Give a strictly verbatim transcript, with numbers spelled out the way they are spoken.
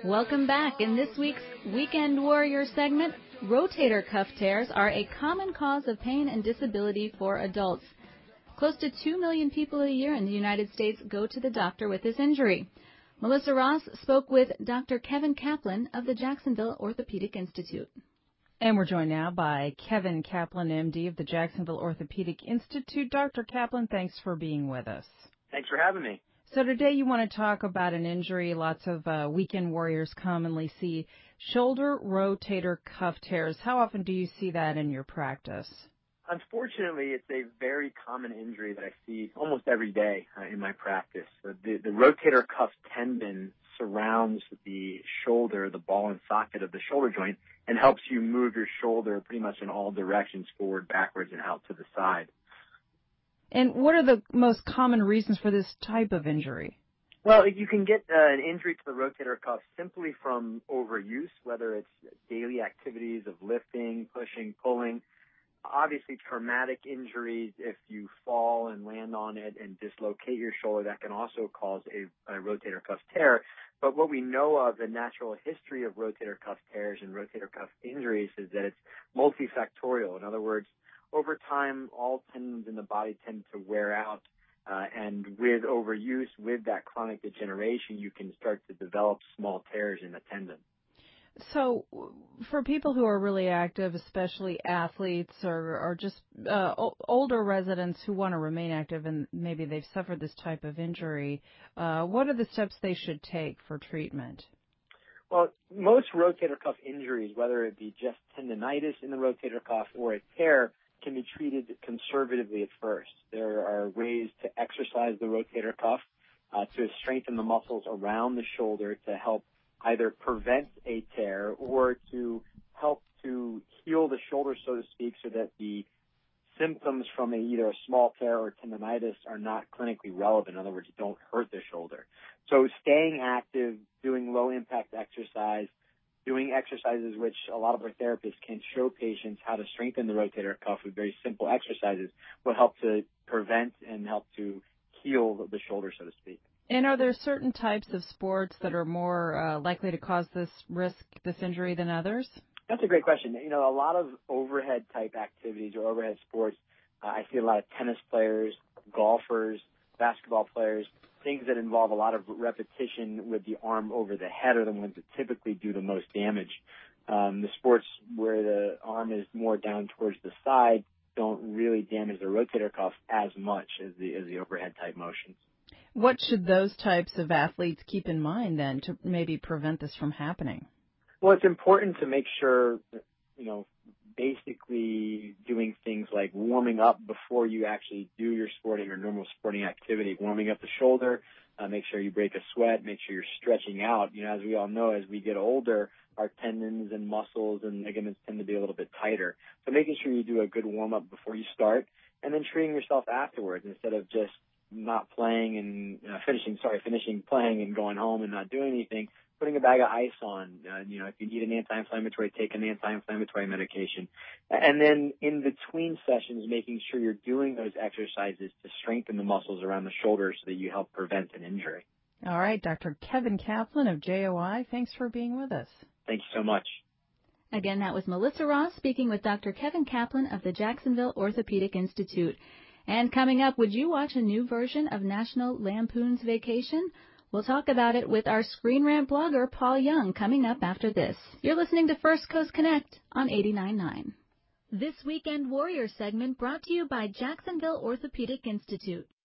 Welcome back. In this week's Weekend Warrior segment, rotator cuff tears are a common cause of pain and disability for adults. Close to two million people a year in the United States go to the doctor with this injury. Melissa Ross spoke with Doctor Kevin Kaplan of the Jacksonville Orthopedic Institute. And we're joined now by Kevin Kaplan, M D of the Jacksonville Orthopedic Institute. Doctor Kaplan, thanks for being with us. Thanks for having me. So today you want to talk about an injury lots of uh, weekend warriors commonly see, shoulder rotator cuff tears. How often do you see that in your practice? Unfortunately, it's a very common injury that I see almost every day uh, in my practice. So the, the rotator cuff tendon surrounds the shoulder, the ball and socket of the shoulder joint, and helps you move your shoulder pretty much in all directions, forward, backwards, and out to the side. And what are the most common reasons for this type of injury? Well, you can get uh, an injury to the rotator cuff simply from overuse, whether it's daily activities of lifting, pushing, pulling. Obviously, traumatic injuries, if you fall and land on it and dislocate your shoulder, that can also cause a, a rotator cuff tear. But what we know of the natural history of rotator cuff tears and rotator cuff injuries is that it's multifactorial. In other words, over time, all tendons in the body tend to wear out, uh, and with overuse, with that chronic degeneration, you can start to develop small tears in the tendon. So for people who are really active, especially athletes or, or just uh, o- older residents who want to remain active and maybe they've suffered this type of injury, uh, what are the steps they should take for treatment? Well, most rotator cuff injuries, whether it be just tendonitis in the rotator cuff or a tear, can be treated conservatively at first. There are ways to exercise the rotator cuff, uh, to strengthen the muscles around the shoulder to help either prevent a tear or to help to heal the shoulder, so to speak, so that the symptoms from a, either a small tear or tendonitis are not clinically relevant. In other words, don't hurt the shoulder. So staying active, doing low-impact exercise, doing exercises which a lot of our therapists can show patients how to strengthen the rotator cuff with very simple exercises will help to prevent and help to heal the shoulder, so to speak. And are there certain types of sports that are more uh, likely to cause this risk, this injury than others? That's a great question. You know, a lot of overhead type activities or overhead sports, uh, I see a lot of tennis players, golfers, basketball players, things that involve a lot of repetition with the arm over the head are the ones that typically do the most damage. Um, the sports where the arm is more down towards the side don't really damage the rotator cuff as much as the, as the overhead type motions. What should those types of athletes keep in mind then to maybe prevent this from happening? Well, it's important to make sure, you know, basically doing things like warming up before you actually do your sporting or normal sporting activity, warming up the shoulder, uh, make sure you break a sweat, make sure you're stretching out. You know, as we all know, as we get older, our tendons and muscles and ligaments tend to be a little bit tighter. So making sure you do a good warm-up before you start and then treating yourself afterwards instead of just not playing and uh, finishing, sorry, finishing playing and going home and not doing anything, putting a bag of ice on. Uh, you know, if you need an anti-inflammatory, take an anti-inflammatory medication. And then in between sessions, making sure you're doing those exercises to strengthen the muscles around the shoulders so that you help prevent an injury. All right, Doctor Kevin Kaplan of J O I, thanks for being with us. Thank you so much. Again, that was Melissa Ross speaking with Doctor Kevin Kaplan of the Jacksonville Orthopedic Institute. And coming up, would you watch a new version of National Lampoon's Vacation? We'll talk about it with our Screen Rant blogger, Paul Young, coming up after this. You're listening to First Coast Connect on eighty-nine point nine. This Weekend Warrior segment brought to you by Jacksonville Orthopedic Institute.